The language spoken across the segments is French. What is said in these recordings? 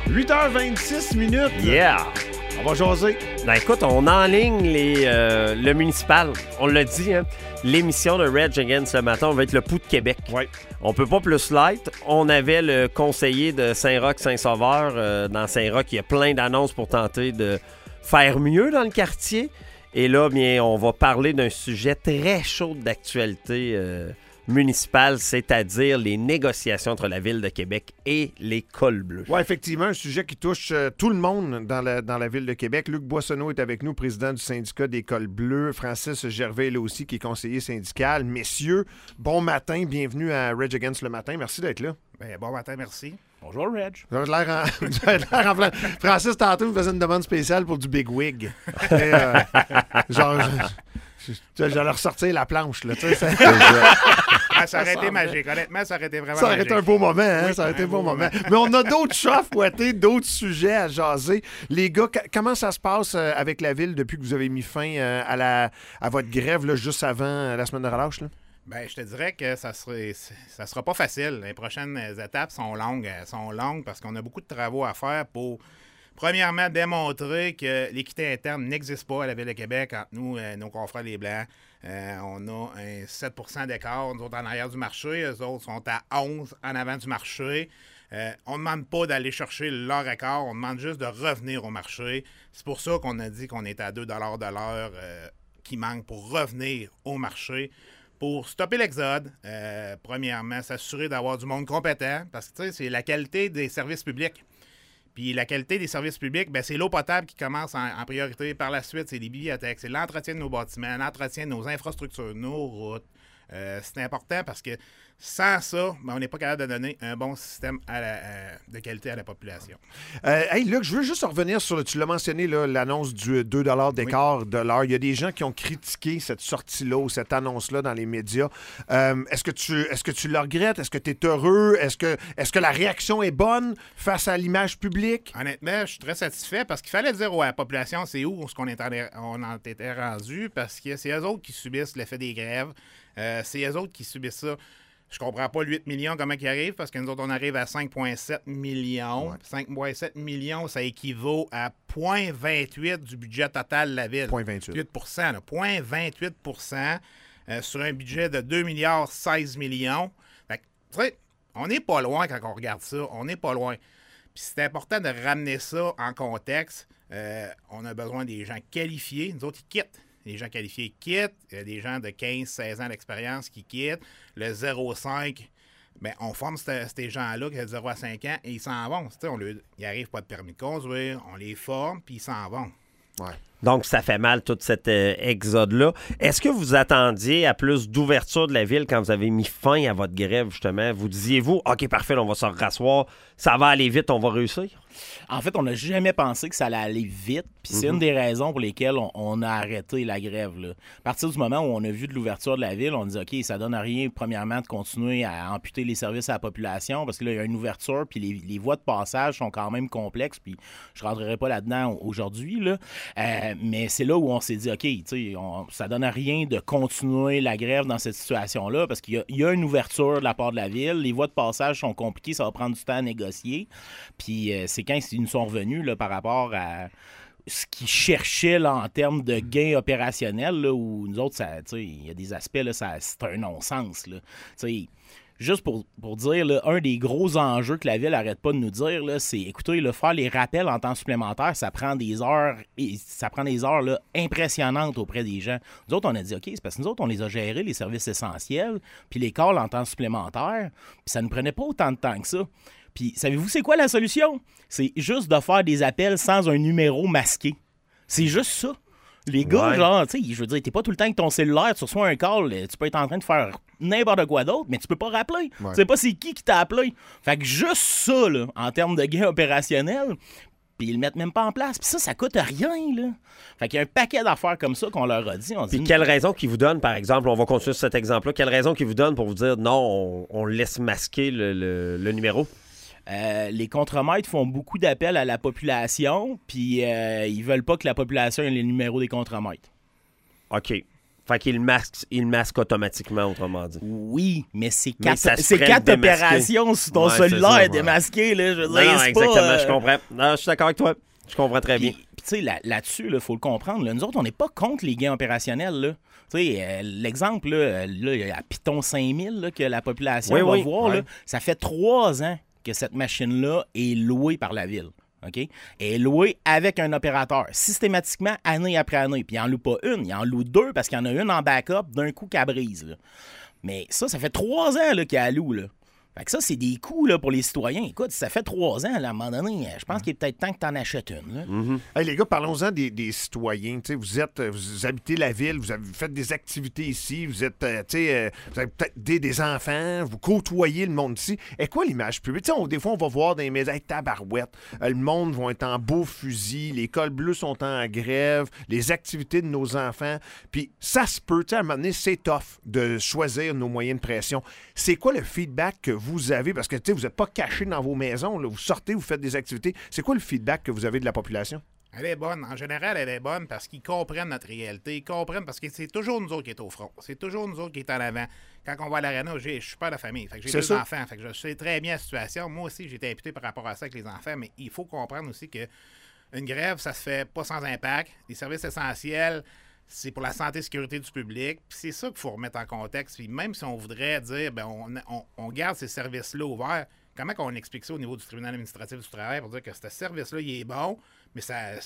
8h26 minutes. Yeah! On va jaser. Ben écoute, on enligne le municipal. On l'a dit, hein? L'émission de Reg Against le matin, on va être le pouls de Québec. Oui. On peut pas plus light. On avait le conseiller de Saint-Roch-Saint-Sauveur. Dans Saint-Roch, il y a plein d'annonces pour tenter de faire mieux dans le quartier. Et là, bien, on va parler d'un sujet très chaud d'actualité municipale, c'est-à-dire les négociations entre la Ville de Québec et les Cols Bleus. Oui, effectivement, un sujet qui touche tout le monde dans la Ville de Québec. Luc Boissonneau est avec nous, président du syndicat des Cols Bleus. Francis Gervais est là aussi, qui est conseiller syndical. Messieurs, bon matin, bienvenue à Reg Against le matin. Merci d'être là. Bien, bon matin, merci. Bonjour, Reg. Vous avez l'air en plein. Francis, tantôt, vous faisait une demande spéciale pour du Big Wig. Et, genre, j'allais ressortir la planche, là. Tu sais, Ça aurait été magique. Honnêtement, ça aurait été vraiment magique. Ça aurait été un beau moment, hein? Oui, ça aurait été un beau moment. moment. Mais on a d'autres chats à fouetter, d'autres sujets à jaser. Les gars, comment ça se passe avec la Ville depuis que vous avez mis fin à votre grève là, juste avant la semaine de relâche? Là? Ben, je te dirais que ça sera pas facile. Les prochaines étapes sont longues parce qu'on a beaucoup de travaux à faire pour, premièrement, démontrer que l'équité interne n'existe pas à la Ville de Québec entre nous et nos confrères les Blancs. On a un 7 % d'écart, nous autres en arrière du marché, eux autres sont à 11 en avant du marché. On ne demande pas d'aller chercher leur écart, on demande juste de revenir au marché. C'est pour ça qu'on a dit qu'on est à 2 $ de l'heure qui manque pour revenir au marché. Pour stopper l'exode, premièrement, s'assurer d'avoir du monde compétent, parce que tu sais, c'est la qualité des services publics. Puis la qualité des services publics, bien, c'est l'eau potable qui commence en priorité. Par la suite, c'est les bibliothèques, c'est l'entretien de nos bâtiments, l'entretien de nos infrastructures, nos routes. C'est important parce que sans ça, ben, on n'est pas capable de donner un bon système de qualité à la population. Hey, Luc, je veux juste revenir sur, tu l'as mentionné, là, l'annonce du 2 $ d'écart de l'heure. Il y a des gens qui ont critiqué cette sortie-là ou cette annonce-là dans les médias. Est-ce que tu le regrettes? Est-ce que tu es heureux? Est-ce que la réaction est bonne face à l'image publique? Honnêtement, je suis très satisfait parce qu'il fallait dire à la population c'est où on en était rendu parce que c'est eux autres qui subissent l'effet des grèves. C'est eux autres qui subissent ça. Je comprends pas le 8 millions, comment ils arrivent, parce que nous autres, on arrive à 5,7 millions. Ouais. 5,7 millions, ça équivaut à 0,28 du budget total de la Ville. 0,28 8%, 0,28 sur un budget de 2 milliards 16 millions. Fait que, tu sais, on n'est pas loin quand on regarde ça. On n'est pas loin. Puis c'est important de ramener ça en contexte. On a besoin des gens qualifiés. Nous autres, ils quittent. Les gens qualifiés quittent. Il y a des gens de 15-16 ans d'expérience qui quittent. Le 0,5, bien, on forme ces gens-là qui ont 0 à 5 ans et ils s'en vont. Ils n'arrivent pas de permis de conduire. On les forme puis ils s'en vont. Ouais. Donc, ça fait mal, tout cet exode-là. Est-ce que vous attendiez à plus d'ouverture de la Ville quand vous avez mis fin à votre grève, justement? Vous disiez-vous, OK, parfait, on va se rasseoir, ça va aller vite, on va réussir? En fait, on n'a jamais pensé que ça allait aller vite. Puis c'est une des raisons pour lesquelles on a arrêté la grève. Là. À partir du moment où on a vu de l'ouverture de la Ville, on dit OK, ça donne à rien, premièrement, de continuer à amputer les services à la population parce que là, il y a une ouverture, puis les voies de passage sont quand même complexes. Puis je ne rentrerai pas là-dedans aujourd'hui. Là. Mais c'est là où on s'est dit OK, ça donne à rien de continuer la grève dans cette situation-là parce qu'il y a une ouverture de la part de la Ville. Les voies de passage sont compliquées, ça va prendre du temps à négocier. Puis c'est quand ils nous sont revenus là, par rapport à ce qu'ils cherchaient là, en termes de gains opérationnels, là, où nous autres, il y a des aspects, là, c'est un non-sens. Là. Juste pour dire, là, un des gros enjeux que la Ville n'arrête pas de nous dire, là, c'est, écoutez, là, faire les rappels en temps supplémentaire, ça prend des heures là, impressionnantes auprès des gens. Nous autres, on a dit, OK, c'est parce que nous autres, on les a gérés, les services essentiels, puis les calls en temps supplémentaire, puis ça ne nous prenait pas autant de temps que ça. Puis, savez-vous, c'est quoi la solution? C'est juste de faire des appels sans un numéro masqué. C'est juste ça. Les gars, genre, tu sais, je veux dire, t'es pas tout le temps avec ton cellulaire, tu reçois un call, tu peux être en train de faire n'importe quoi d'autre, mais tu peux pas rappeler. Ouais. Tu sais pas c'est qui t'a appelé. Fait que juste ça, là, en termes de gains opérationnels, puis ils le mettent même pas en place. Puis ça coûte rien, là. Fait qu'il y a un paquet d'affaires comme ça qu'on leur a dit. Puis quelle raison qu'ils vous donnent, par exemple, on va continuer sur cet exemple-là, quelle raison qu'ils vous donnent pour vous dire non, on laisse masquer le numéro? Les contremaîtres font beaucoup d'appels à la population, puis ils veulent pas que la population ait les numéros des contremaîtres. OK. Fait qu'il il masque automatiquement, autrement dit. Oui, mais c'est Mais ça se ferait 4 le démasquer. opérations sur ton Ouais, c'est cellulaire ça, démasqué, là. Je veux Non, dire, non, c'est exactement, pas, je comprends. Non, je suis d'accord avec toi. Je comprends très bien. Puis, tu sais, là-dessus, il faut le comprendre. Là, nous autres, on n'est pas contre les gains opérationnels. Là. Tu sais, l'exemple, là, il y a Python 5000 là, que la population va voir. ouais. Là, ça fait 3 ans que cette machine-là est louée par la ville. OK? Elle est louée avec un opérateur, systématiquement, année après année. Puis il n'en loue pas une, il en loue 2 parce qu'il y en a une en backup d'un coup qu'elle brise. Là. Mais ça fait 3 ans là, qu'elle loue. Là. Fait que ça, c'est des coûts là, pour les citoyens. Écoute, ça fait 3 ans, là, à un moment donné, je pense qu'il est peut-être temps que tu en achètes une. Là. Hey, les gars, parlons-en des citoyens. T'sais, vous habitez la ville, vous faites des activités ici, vous êtes, vous avez peut-être des enfants, vous côtoyez le monde ici. Et quoi l'image publique? Des fois, on va voir dans les médias, hey, tabarouette, le monde va être en beau fusil, les cols bleus sont en grève, les activités de nos enfants. Puis ça se peut, à un moment donné, c'est tough de choisir nos moyens de pression. C'est quoi le feedback que vous avez? Parce que vous n'êtes pas cachés dans vos maisons, là. Vous sortez, vous faites des activités. C'est quoi le feedback que vous avez de la population? Elle est bonne. En général, elle est bonne parce qu'ils comprennent notre réalité. Ils comprennent parce que c'est toujours nous autres qui est au front. C'est toujours nous autres qui est en avant. Quand on va à l'aréna, je suis père de famille. Fait que j'ai 2 enfants. Fait que je sais très bien la situation. Moi aussi, j'ai été imputé par rapport à ça avec les enfants, mais il faut comprendre aussi que une grève, ça se fait pas sans impact. Les services essentiels, c'est pour la santé et sécurité du public. Puis c'est ça qu'il faut remettre en contexte. Puis même si on voudrait dire, on garde ces services-là ouverts, comment on explique ça au niveau du tribunal administratif du travail pour dire que ce service-là, il est bon, mais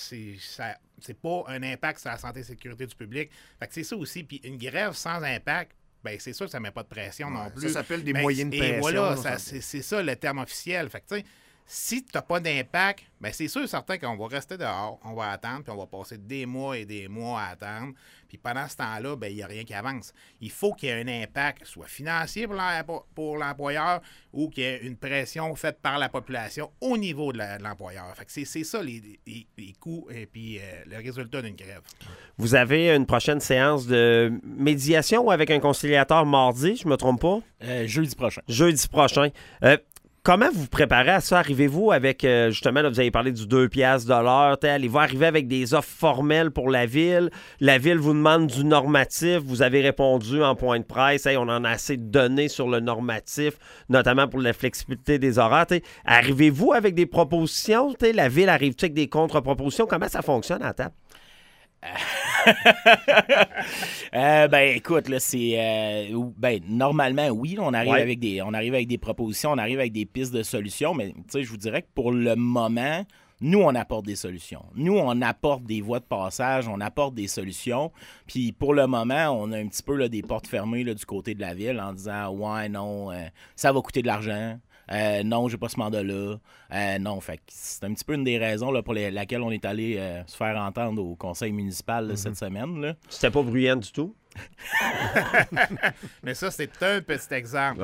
c'est pas un impact sur la santé et sécurité du public. Fait que c'est ça aussi. Puis une grève sans impact, c'est sûr que ça ne met pas de pression non plus. Ça s'appelle des moyens de pression. Et voilà, c'est ça le terme officiel. Fait que tu sais, si tu n'as pas d'impact, c'est sûr certain qu'on va rester dehors, on va attendre, puis on va passer des mois et des mois à attendre. Puis pendant ce temps-là, il n'y a rien qui avance. Il faut qu'il y ait un impact, soit financier pour l'employeur ou qu'il y ait une pression faite par la population au niveau de l'employeur. Fait que c'est ça les coûts et puis le résultat d'une grève. Vous avez une prochaine séance de médiation avec un conciliateur mardi, je me trompe pas? Jeudi prochain. Jeudi prochain. Comment vous vous préparez à ça? Arrivez-vous avec, justement, là, vous avez parlé du 2$ de l'heure. Allez-vous arriver avec des offres formelles pour la ville? La ville vous demande du normatif. Vous avez répondu en point de presse. Hey, on en a assez de données sur le normatif, notamment pour la flexibilité des horaires. Arrivez-vous avec des propositions? La ville arrive-tu avec des contre-propositions? Comment ça fonctionne à table? Écoute, là, c'est normalement, oui, on arrive avec des propositions, on arrive avec des pistes de solutions, mais tu sais, je vous dirais que pour le moment, nous, on apporte des solutions. Nous, on apporte des voies de passage, on apporte des solutions. Puis pour le moment, on a un petit peu là, des portes fermées là, du côté de la ville en disant ouais, non, ça va coûter de l'argent. Non, j'ai pas ce mandat-là. Non, fait que c'est un petit peu une des raisons là, pour laquelle on est allé se faire entendre au conseil municipal là, cette semaine. Là. C'était pas bruyant du tout? Mais ça, c'est un petit exemple.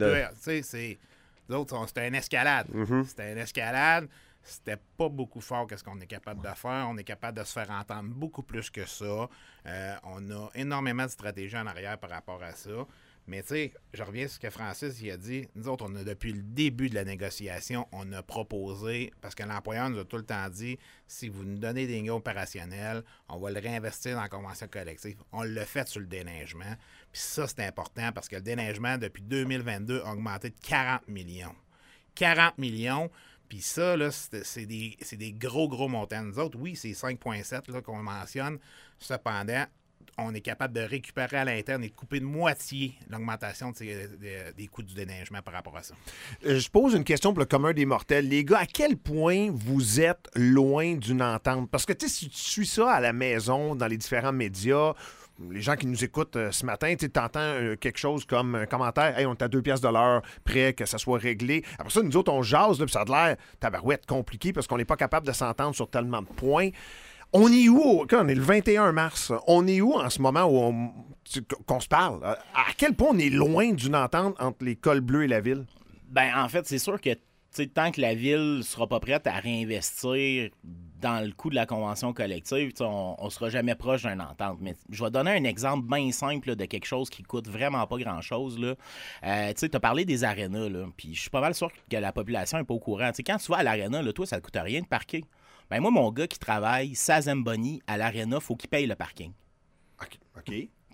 C'était une escalade. C'était une escalade. C'était pas beaucoup fort qu'est-ce qu'on est capable de faire. On est capable de se faire entendre beaucoup plus que ça. On a énormément de stratégies en arrière par rapport à ça. Mais tu sais, je reviens sur ce que Francis il a dit. Nous autres, depuis le début de la négociation, on a proposé, parce que l'employeur nous a tout le temps dit, si vous nous donnez des gains opérationnels, on va le réinvestir dans la convention collective. On l'a fait sur le déneigement. Puis ça, c'est important parce que le déneigement, depuis 2022, a augmenté de 40 millions. 40 millions. Puis ça, là, c'est des gros montants. Nous autres, oui, c'est 5,7 là, qu'on mentionne. Cependant, on est capable de récupérer à l'interne et de couper de moitié l'augmentation des coûts du déneigement par rapport à ça. Je pose une question pour le commun des mortels. Les gars, à quel point vous êtes loin d'une entente? Parce que, tu sais, si tu suis ça à la maison, dans les différents médias, les gens qui nous écoutent ce matin, tu entends quelque chose comme un commentaire, « Hey, on est à 2$ de l'heure, prêt que ça soit réglé. » Après ça, nous autres, on jase, là, puis ça a l'air tabarouette compliqué parce qu'on n'est pas capable de s'entendre sur tellement de points. On est où? On est le 21 mars. On est où en ce moment où qu'on se parle? À quel point on est loin d'une entente entre les cols bleus et la ville? En fait, c'est sûr que tant que la ville ne sera pas prête à réinvestir dans le coût de la convention collective, on ne sera jamais proche d'une entente. Mais je vais donner un exemple bien simple là, de quelque chose qui coûte vraiment pas grand-chose. Tu as parlé des arénas, puis je suis pas mal sûr que la population n'est pas au courant. Quand tu vas à l'aréna, toi, ça ne coûte rien de parquer. Moi, mon gars qui travaille, Zamboni, à l'aréna, il faut qu'il paye le parking. OK.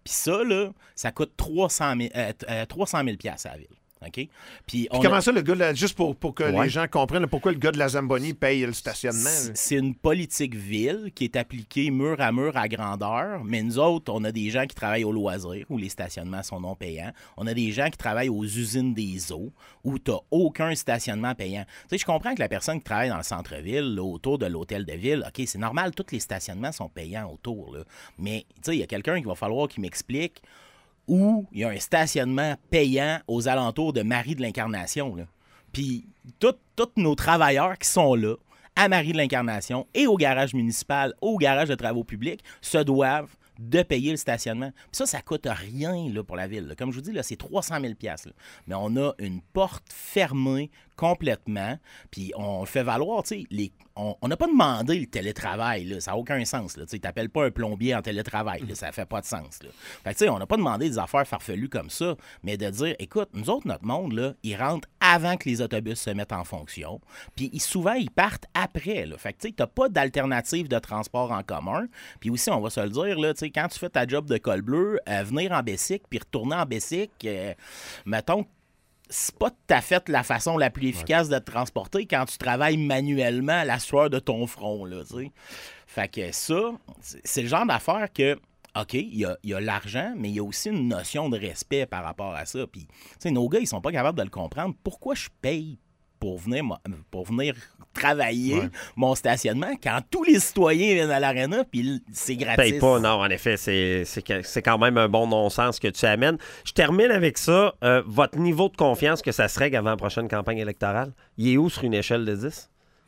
Puis ça, là, ça coûte 300 000 $ à la ville. OK? Puis comment ça, le gars, juste pour que les gens comprennent, pourquoi le gars de la Zamboni paye le stationnement? C'est une politique ville qui est appliquée mur à grandeur, mais nous autres, on a des gens qui travaillent au loisir, où les stationnements sont non payants. On a des gens qui travaillent aux usines des eaux, où tu n'as aucun stationnement payant. Tu sais, je comprends que la personne qui travaille dans le centre-ville, là, autour de l'hôtel de ville, OK, c'est normal, tous les stationnements sont payants autour, là. Mais, tu sais, il y a quelqu'un qui va falloir qu'il m'explique où il y a un stationnement payant aux alentours de Marie de l'Incarnation. Là. Puis tous nos travailleurs qui sont là, à Marie de l'Incarnation et au garage municipal, au garage de travaux publics, se doivent de payer le stationnement. Puis ça coûte rien là, pour la ville. Là. Comme je vous dis, là, c'est 300 000 $. Là. Mais on a une porte fermée complètement, puis on le fait valoir, tu sais, on n'a pas demandé le télétravail, là, ça n'a aucun sens. Tu n'appelles pas un plombier en télétravail, là, ça fait pas de sens. Là. Fait que, tu sais, on n'a pas demandé des affaires farfelues comme ça, mais de dire, écoute, nous autres, notre monde, là, il rentre avant que les autobus se mettent en fonction, puis souvent, ils partent après. Là. Fait que, tu sais, tu n'as pas d'alternative de transport en commun, puis aussi, on va se le dire, là, tu sais, quand tu fais ta job de col bleu, venir en Bessic, puis retourner en Bessic, mettons, c'est pas tout à fait la façon la plus efficace de te transporter quand tu travailles manuellement à la sueur de ton front, là, tu sais. Fait que ça, c'est le genre d'affaire que, OK, il y a l'argent, mais il y a aussi une notion de respect par rapport à ça. Puis, tu sais, nos gars, ils sont pas capables de le comprendre. Pourquoi je paye pour venir travailler mon stationnement quand tous les citoyens viennent à l'aréna puis c'est gratis? Paye pas, non, en effet, c'est quand même un bon non-sens que tu amènes. Je termine avec ça. Votre niveau de confiance que ça se règle avant la prochaine campagne électorale, il est où sur une échelle de 10?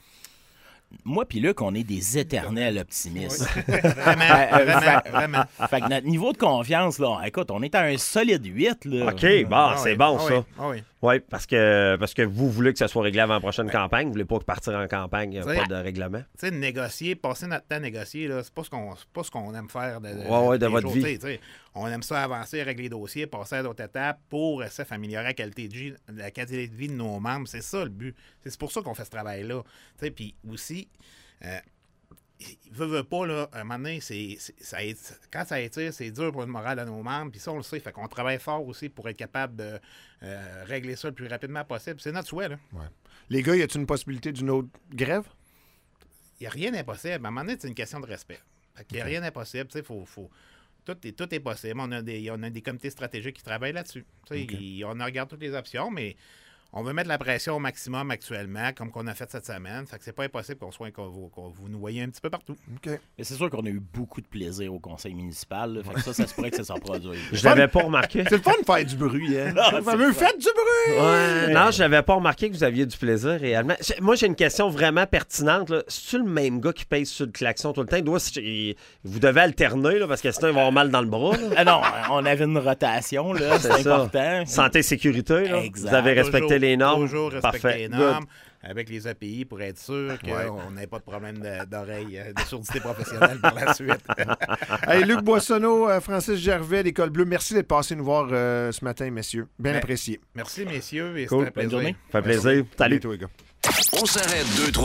Moi puis Luc, on est des éternels optimistes. Oui. Vraiment. Fait que notre niveau de confiance, là, écoute, on est à un solide 8. Là. OK, bon, c'est bon, ça. Oui. Oui, parce que vous voulez que ça soit réglé avant la prochaine campagne. Vous voulez pas partir en campagne, pas de règlement. Tu sais, négocier, passer notre temps à négocier, là, c'est pas ce qu'on aime faire de votre vie. T'sais, on aime ça avancer, régler les dossiers, passer à d'autres étapes pour améliorer la qualité de vie de nos membres. C'est ça le but. C'est pour ça qu'on fait ce travail-là. Puis aussi, veut pas, là, à un moment donné, quand ça étire, c'est dur pour le moral de nos membres, puis ça, on le sait. Fait qu'on travaille fort aussi pour être capable de régler ça le plus rapidement possible. C'est notre souhait, là. Ouais. Les gars, y a-t-il une possibilité d'une autre grève? Il n'y a rien d'impossible. À un moment donné, c'est une question de respect. Il n'y a rien d'impossible. Tout est possible. On a des comités stratégiques qui travaillent là-dessus. On regarde toutes les options, mais on veut mettre la pression au maximum actuellement, comme qu'on a fait cette semaine. Fait que c'est pas impossible qu'on vous nous voyez un petit peu partout. Okay. Mais c'est sûr qu'on a eu beaucoup de plaisir au conseil municipal. Là. Fait que ça se pourrait que ça s'en produise. Je l'avais pas remarqué. C'est le fun de faire du bruit, hein? Faites du bruit! Ouais, non, je n'avais pas remarqué que vous aviez du plaisir réellement. Moi, j'ai une question vraiment pertinente. C'est-tu le même gars qui pèse sur le klaxon tout le temps? Vous devez alterner, là, parce que sinon, il va avoir mal dans le bras. Non, on avait une rotation, là, c'est important. Santé, sécurité, là. Exact. Vous avez respecté les normes. Toujours respecter Parfait. les normes avec les API pour être sûr qu'on n'ait pas de problème d'oreille, de surdité professionnelle par la suite. Hey, Luc Boissonneau, Francis Gervais, l'École Bleue, merci d'être passé nous voir ce matin, messieurs. Bien apprécié. Merci, messieurs. Et cool. c'était un plaisir. Ça fait plaisir. Salut. Salut, les gars. On s'arrête 2-3